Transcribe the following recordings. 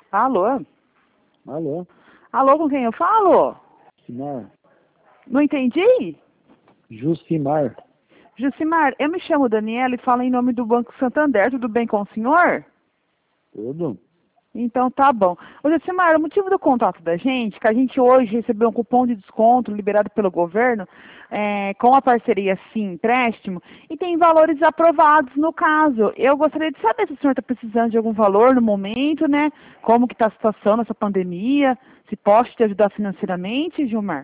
Alô? Alô? Alô, com quem eu falo? Jucimar? Não entendi? Jucimar? Jucimar, eu me chamo Daniela e falo em nome do Banco Santander. Tudo bem com o senhor? Tudo? Então tá bom. Ô, Jucimar, o motivo do contato da gente é que a gente hoje recebeu um cupom de desconto liberado pelo governo com a parceria Sim Empréstimo e tem valores aprovados no caso. Eu gostaria de saber se o senhor está precisando de algum valor no momento, né? Como que está a situação nessa pandemia, se posso te ajudar financeiramente, Gilmar?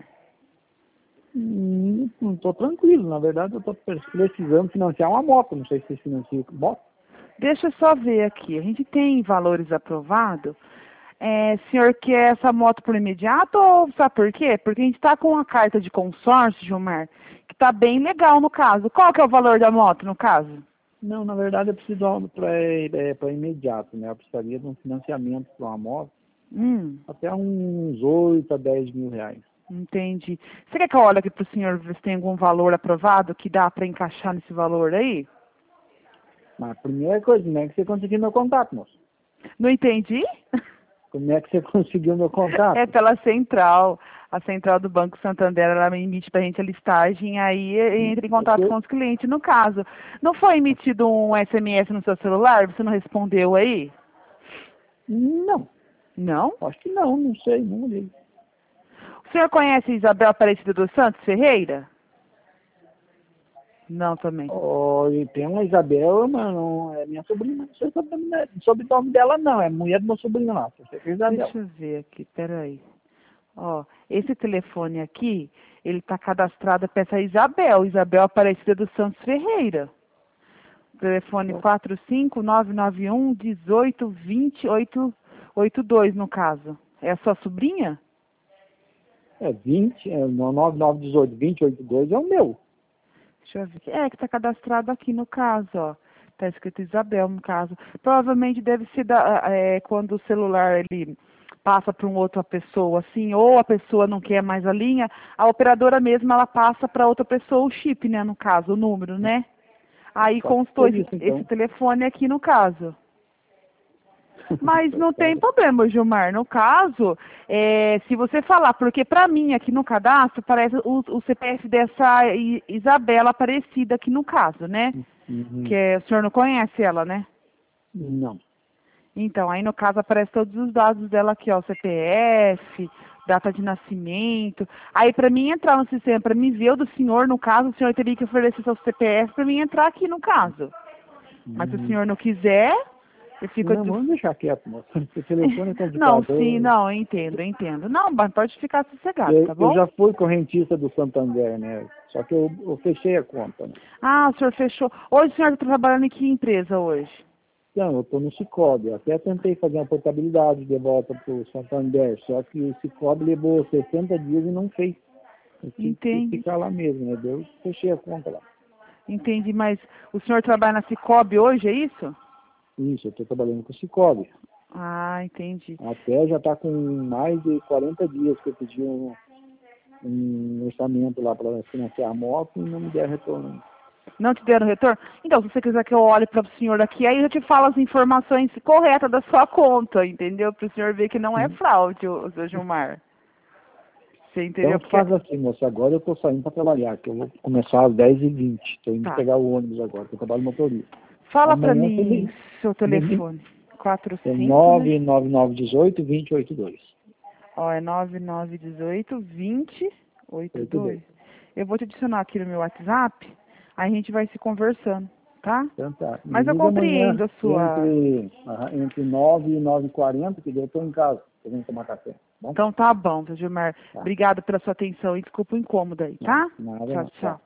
Não estou tranquilo. Na verdade, eu estou precisando financiar uma moto. Não sei se vocês financiam moto. Deixa eu só ver aqui. A gente tem valores aprovados. O senhor quer essa moto por imediato ou sabe por quê? Porque a gente está com uma carta de consórcio, Gilmar, que está bem legal no caso. Qual que é o valor da moto no caso? Não, na verdade, eu preciso para imediato, né? Eu precisaria de um financiamento para uma moto até uns 8 a 10 mil reais. Entendi. Você quer que eu olhe aqui para o senhor ver se tem algum valor aprovado que dá para encaixar nesse valor aí? Mas a primeira coisa, como é que você conseguiu meu contato, moço? Não entendi? Como é que você conseguiu meu contato? É pela central. A central do Banco Santander, ela emite para a gente a listagem, aí entra em contato com os clientes. No caso, não foi emitido um SMS no seu celular? Você não respondeu aí? Não, Não? acho que não, não sei, não olhei. O senhor conhece Isabel Aparecida dos Santos Ferreira? Não, também. Oh, e tem uma Isabel, mas não é minha sobrinha, não sei o sobrenome dela não, é mulher do meu sobrinho lá, você é Isabel. Deixa eu ver aqui, peraí. Ó, esse telefone aqui, ele tá cadastrado para essa Isabel, Isabel Aparecida dos Santos Ferreira. Telefone 45991182082 no caso. É a sua sobrinha? É 20, é 9918-2082 é o meu. Deixa eu ver. Que tá cadastrado aqui no caso, ó. Tá escrito Isabel no caso. Provavelmente deve ser quando o celular ele passa para uma outra pessoa, assim, ou a pessoa não quer mais a linha, a operadora mesmo ela passa para outra pessoa o chip, né, no caso, o número, né? Aí Só que constou foi isso, então. esse telefone aqui no caso. Mas não tem problema, Gilmar. No caso, se você falar, porque para mim aqui no cadastro parece o CPF dessa Isabela Aparecida aqui no caso, né? Uhum. O senhor não conhece ela, né? Não. Então, aí no caso aparece todos os dados dela aqui, ó, o CPF, data de nascimento. Aí para mim entrar no sistema, para mim ver o do senhor, no caso, o senhor teria que oferecer seu CPF para mim entrar aqui no caso. Mas se o senhor não quiser, eu fico... Não, vamos deixar quieto, moça. O telefone é Não, complicado. sim, não, eu entendo. Não, mas pode ficar sossegado, tá Eu bom? já fui correntista do Santander, né? Só que eu fechei a conta, né? Ah, o senhor fechou. Hoje o senhor está trabalhando em que empresa hoje? Então, eu estou no Sicoob. Eu até tentei fazer uma portabilidade de volta para o Santander, só que o Sicoob levou 60 dias e não fez. Eu tive que Entendi. ficar lá mesmo, né? Eu fechei a conta lá. Entendi, mas o senhor trabalha na Cicobi hoje, é isso? Isso, eu estou trabalhando com o Sicoob. Ah, entendi. Até já está com mais de 40 dias que eu pedi um orçamento lá para financiar a moto e não me der retorno. Não te deram retorno? Então, se você quiser que eu olhe para o senhor aqui, aí eu te falo as informações corretas da sua conta, entendeu? Para o senhor ver que não é fraude, o seu Gilmar. Você entendeu? Então faz assim, moça, agora eu estou saindo para trabalhar, que eu vou começar às 10h20. Estou indo Tá. pegar o ônibus agora, que eu trabalho motorista. Fala para Amanhã mim seu telefone. é 45, né? 99918-2082. Ó, é 9918-2082. Eu vou te adicionar aqui no meu WhatsApp, aí a gente vai se conversando, tá? Então tá. Me Mas eu liga amanhã compreendo a sua... entre 9 e 9h40, que daí eu estou em casa, eu venho tomar café. Bom? Então tá bom, seu Gilmar. Tá. Obrigada pela sua atenção e desculpa o incômodo aí, tá? Nada, Tchau, não. tchau.